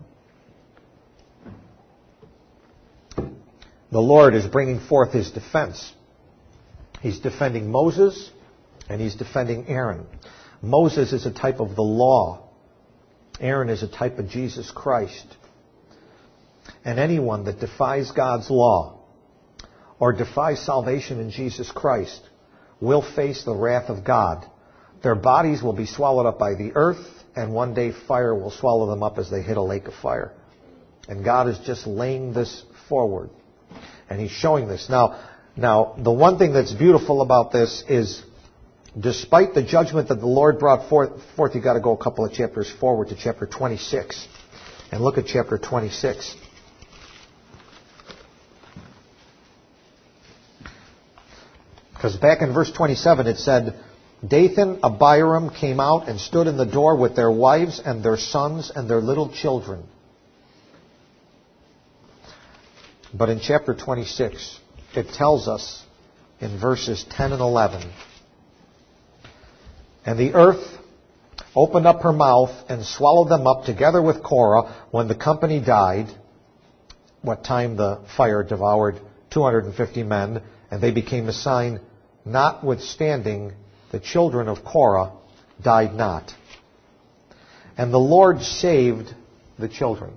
The Lord is bringing forth His defense. He's defending Moses and He's defending Aaron. Moses is a type of the law. Aaron is a type of Jesus Christ. And anyone that defies God's law or defies salvation in Jesus Christ will face the wrath of God. Their bodies will be swallowed up by the earth, and one day fire will swallow them up as they hit a lake of fire. And God is just laying this forward. And He's showing this. Now, now the one thing that's beautiful about this is, despite the judgment that the Lord brought forth, forth you've got to go a couple of chapters forward to chapter twenty-six. And look at chapter twenty-six. Because back in verse twenty-seven it said, Dathan, Abiram came out and stood in the door with their wives and their sons and their little children. But in chapter twenty-six, it tells us in verses ten and eleven, and the earth opened up her mouth and swallowed them up together with Korah when the company died, what time the fire devoured two hundred fifty men, and they became a sign, notwithstanding the children of Korah died not. And the Lord saved the children,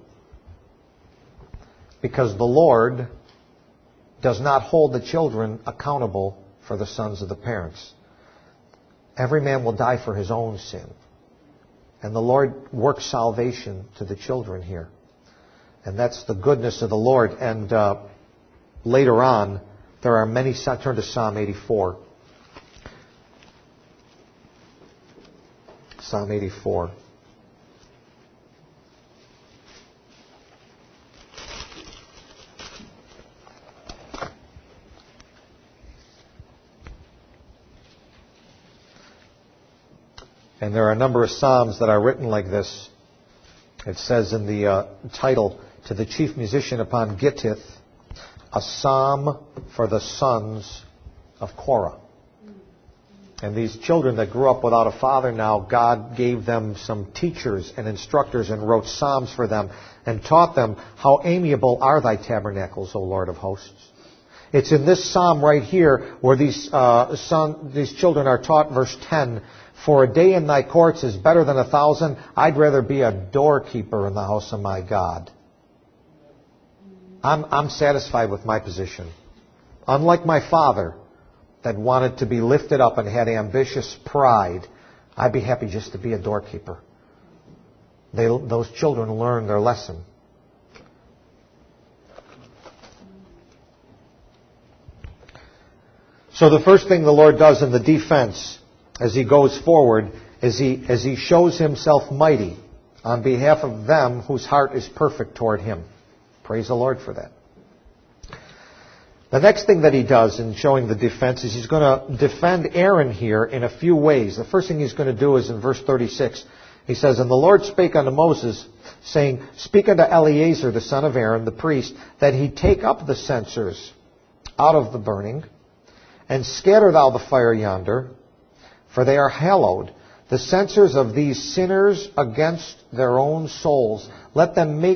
because the Lord does not hold the children accountable for the sons of the parents. Every man will die for his own sin. And the Lord works salvation to the children here. And that's the goodness of the Lord. And uh, later on, there are many... Turn to Psalm eighty-four. Psalm eighty-four. And there are a number of psalms that are written like this. It says in the uh, title, to the chief musician upon Gittith, a psalm for the sons of Korah. And these children that grew up without a father now, God gave them some teachers and instructors and wrote psalms for them and taught them, how amiable are thy tabernacles, O Lord of hosts. It's in this psalm right here where these uh, son, these children are taught, verse ten, for a day in thy courts is better than a thousand. I'd rather be a doorkeeper in the house of my God. I'm, I'm satisfied with my position. Unlike my father that wanted to be lifted up and had ambitious pride, I'd be happy just to be a doorkeeper. They, those children learn their lesson. So the first thing the Lord does in the defense as He goes forward is He, as He shows Himself mighty on behalf of them whose heart is perfect toward Him. Praise the Lord for that. The next thing that He does in showing the defense is He's going to defend Aaron here in a few ways. The first thing He's going to do is in verse thirty-six. He says, and the Lord spake unto Moses, saying, speak unto Eleazar the son of Aaron, the priest, that he take up the censers out of the burning, and scatter thou the fire yonder, for they are hallowed. The censers of these sinners against their own souls. Let them make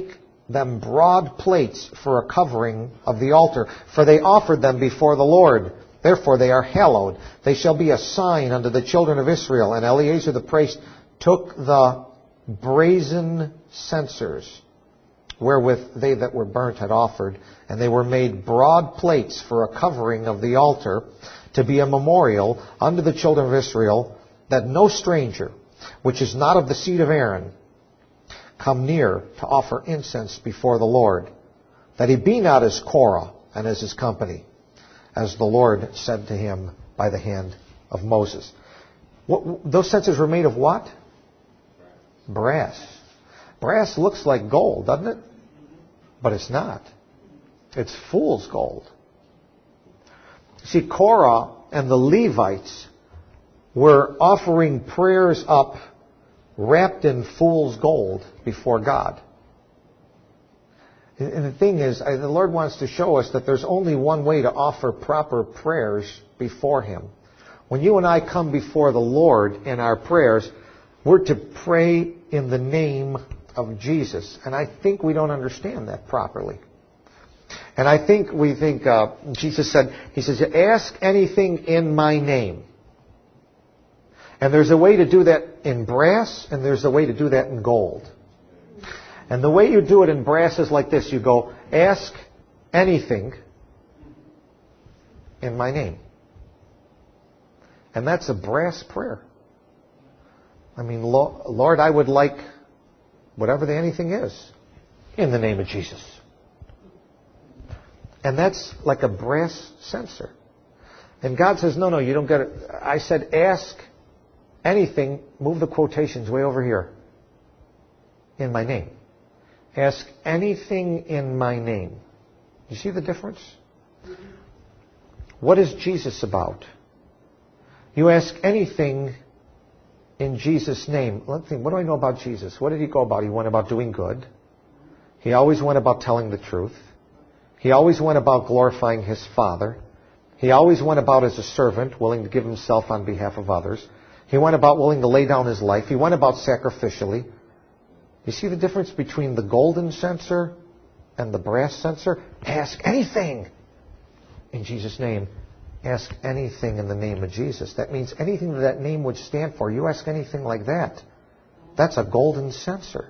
them broad plates for a covering of the altar, for they offered them before the Lord. Therefore they are hallowed. They shall be a sign unto the children of Israel. And Eleazar the priest took the brazen censers, wherewith they that were burnt had offered, and they were made broad plates for a covering of the altar, to be a memorial unto the children of Israel, that no stranger, which is not of the seed of Aaron, come near to offer incense before the Lord, that he be not as Korah and as his company, as the Lord said to him by the hand of Moses. What, those censers were made of what? Brass. Brass looks like gold, doesn't it? But it's not. It's fool's gold. See, Korah and the Levites were offering prayers up wrapped in fool's gold before God. And the thing is, the Lord wants to show us that there's only one way to offer proper prayers before Him. When you and I come before the Lord in our prayers, we're to pray in the name of Jesus. And I think we don't understand that properly. And I think we think, uh, Jesus said, He says, ask anything in my name. And there's a way to do that in brass, and there's a way to do that in gold. And the way you do it in brass is like this. You go, ask anything in my name. And that's a brass prayer. I mean, Lord, I would like whatever the anything is in the name of Jesus. And that's like a brass censer. And God says, no, no, you don't get it. I said, ask anything, move the quotations way over here, in my name. Ask anything in my name. You see the difference? What is Jesus about? You ask anything in Jesus' name. Let's think, what do I know about Jesus? What did He go about? He went about doing good. He always went about telling the truth. He always went about glorifying His Father. He always went about as a servant, willing to give Himself on behalf of others. He went about willing to lay down His life. He went about sacrificially. You see the difference between the golden censer and the brass censer? Ask anything in Jesus' name. Ask anything in the name of Jesus. That means anything that that name would stand for. You ask anything like that, that's a golden censer.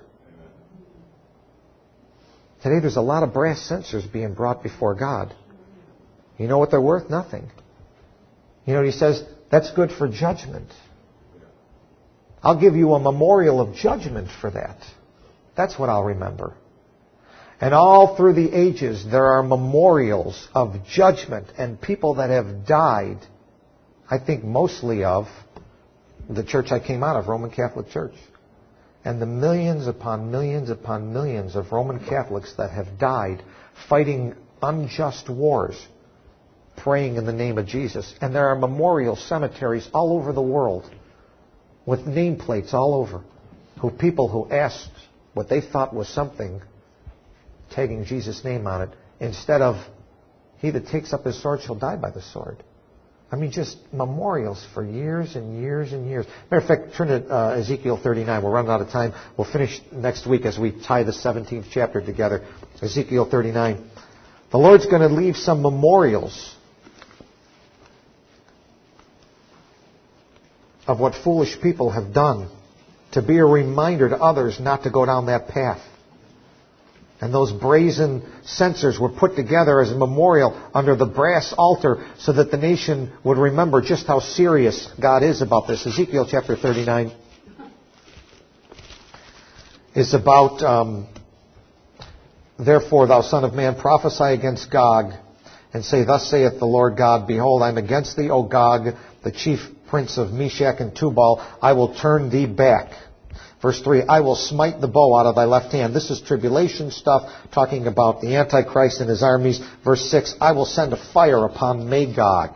Today there's a lot of brass censers being brought before God. You know what they're worth? Nothing. You know, He says, that's good for judgment. I'll give you a memorial of judgment for that. That's what I'll remember. And all through the ages, there are memorials of judgment and people that have died. I think mostly of the church I came out of, Roman Catholic Church. And the millions upon millions upon millions of Roman Catholics that have died fighting unjust wars, praying in the name of Jesus. And there are memorial cemeteries all over the world with nameplates all over, who people who asked what they thought was something, tagging Jesus' name on it, instead of, he that takes up his sword shall die by the sword. I mean, just memorials for years and years and years. Matter of fact, turn to uh, Ezekiel thirty-nine. We're running out of time. We'll finish next week as we tie the seventeenth chapter together. Ezekiel thirty-nine. The Lord's going to leave some memorials of what foolish people have done, to be a reminder to others not to go down that path. And those brazen censers were put together as a memorial under the brass altar so that the nation would remember just how serious God is about this. Ezekiel chapter thirty-nine is about, um, therefore, thou son of man, prophesy against Gog, and say, thus saith the Lord God, behold, I am against thee, O Gog, the chief prince of Meshach and Tubal. I will turn thee back. Verse three, I will smite the bow out of thy left hand. This is tribulation stuff, talking about the Antichrist and his armies. Verse six, I will send a fire upon Magog.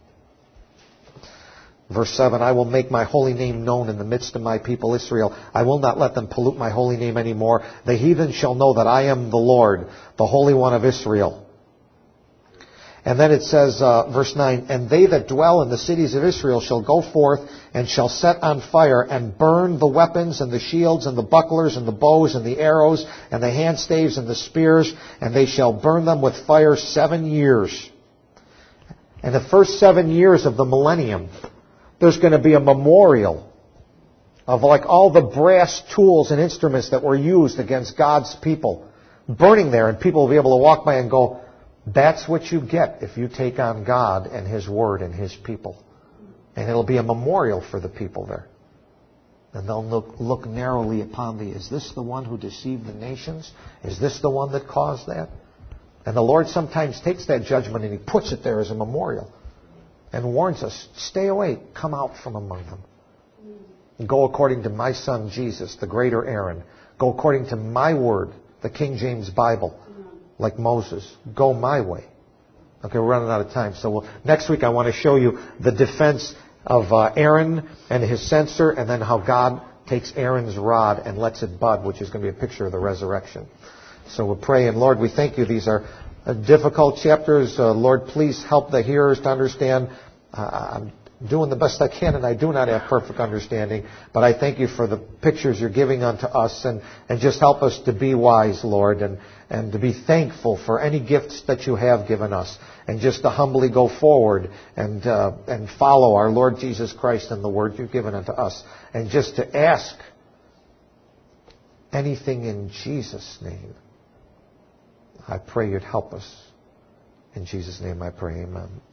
Verse seven, I will make my holy name known in the midst of my people Israel. I will not let them pollute my holy name anymore. The heathen shall know that I am the Lord, the Holy One of Israel. And then it says, uh, verse nine, and they that dwell in the cities of Israel shall go forth and shall set on fire and burn the weapons and the shields and the bucklers and the bows and the arrows and the handstaves and the spears, and they shall burn them with fire seven years. And the first seven years of the millennium, there's going to be a memorial of like all the brass tools and instruments that were used against God's people burning there, and people will be able to walk by and go, that's what you get if you take on God and His Word and His people. And it'll be a memorial for the people there. And they'll look, look narrowly upon thee. Is this the one who deceived the nations? Is this the one that caused that? And the Lord sometimes takes that judgment and He puts it there as a memorial and warns us, stay away, come out from among them. Go according to my Son Jesus, the greater Aaron. Go according to my Word, the King James Bible. Like Moses, go my way. Okay, we're running out of time. So we'll, next week I want to show you the defense of uh, Aaron and his censer, and then how God takes Aaron's rod and lets it bud, which is going to be a picture of the resurrection. So we'll pray. And Lord, we thank you. These are uh, difficult chapters. Uh, Lord, please help the hearers to understand. Uh, I'm doing the best I can, and I do not have perfect understanding. But I thank you for the pictures you're giving unto us, and, and just help us to be wise, Lord, and and to be thankful for any gifts that you have given us, and just to humbly go forward and uh, and follow our Lord Jesus Christ and the word you've given unto us, and just to ask anything in Jesus' name. I pray you'd help us. In Jesus' name I pray, amen.